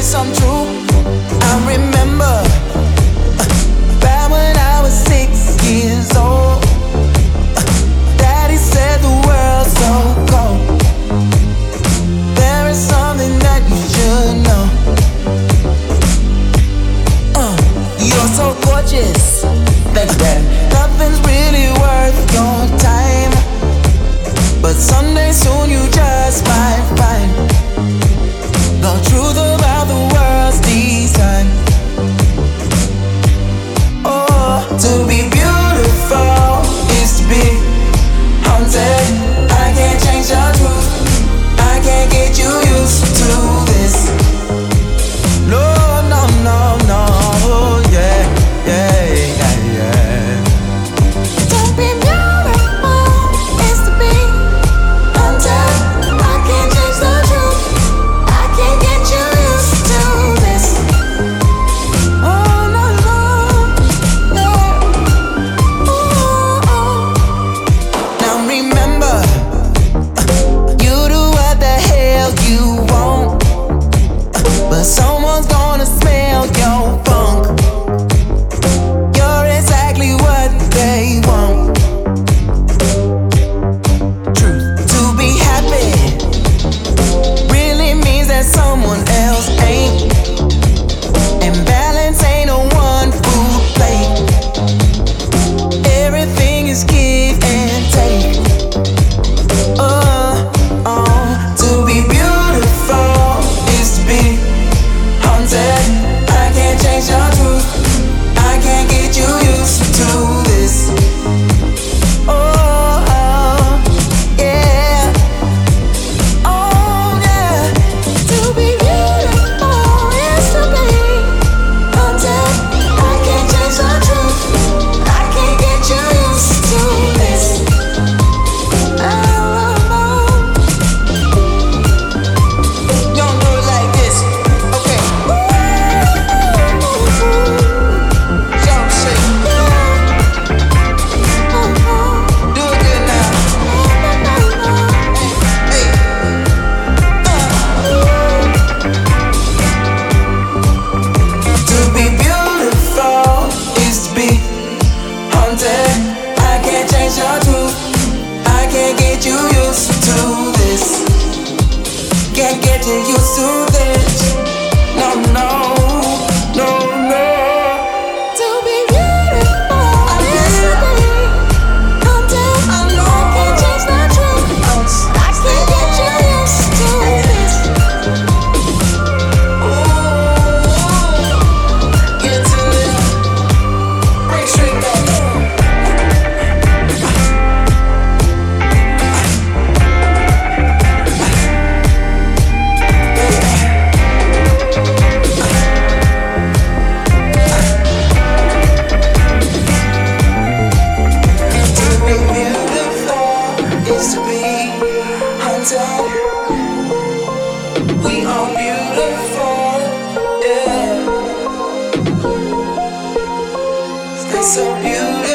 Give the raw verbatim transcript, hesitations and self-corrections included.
some true. I remember uh, back when I was six years old. Uh, Daddy said the world's so cold. There is something that you should know. Uh, you're so gorgeous. Thanks, Daddy. Nothing's really worth your time, but someday soon you just might find the truth about the world's design. Oh, to be beautiful is to be haunted. I can't change the truth. I can't get you used to this. No, no, no, no. Yeah, yeah, yeah, yeah. To be beautiful is to be haunted. I can't change the truth. I can't get you used to this. Oh, no, no, yeah. Ooh, ooh. Now remember, you do what the hell you want, but someone's gonna smell your funk. You're exactly what they want. Truth. To be happy really means that someone else ain't, and balance ain't a one food plate. Everything is give and take. Uh, uh, to be beautiful is to be haunted. I can't change your truth. I can't get you used to this. Oh, oh, yeah. Oh, yeah. To be beautiful is to be haunted. I can't change the truth. I can't get you used to this. Oh, oh, oh. You don't do it like this. Okay. Jump, shake. Do it good now. Hey, to be beautiful is to be haunted. I can't change your truth. I can't get you used to this. Can't get you used to this. No, no, no, no. To be beautiful is to be haunted. I know. I can't change the truth. I can't get you used to this. Ooh, get to it. Break straight back. To be beautiful is to be haunted. We are beautiful, yeah. Stay so beautiful.